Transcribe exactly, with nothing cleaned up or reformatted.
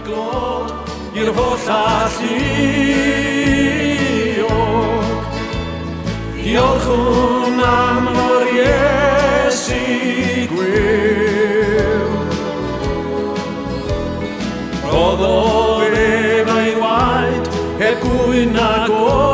glod i'r holl alluog. Diolchwn am yr Iesu gwyl. Roedd o ef ei waed heb gwyn a gofod.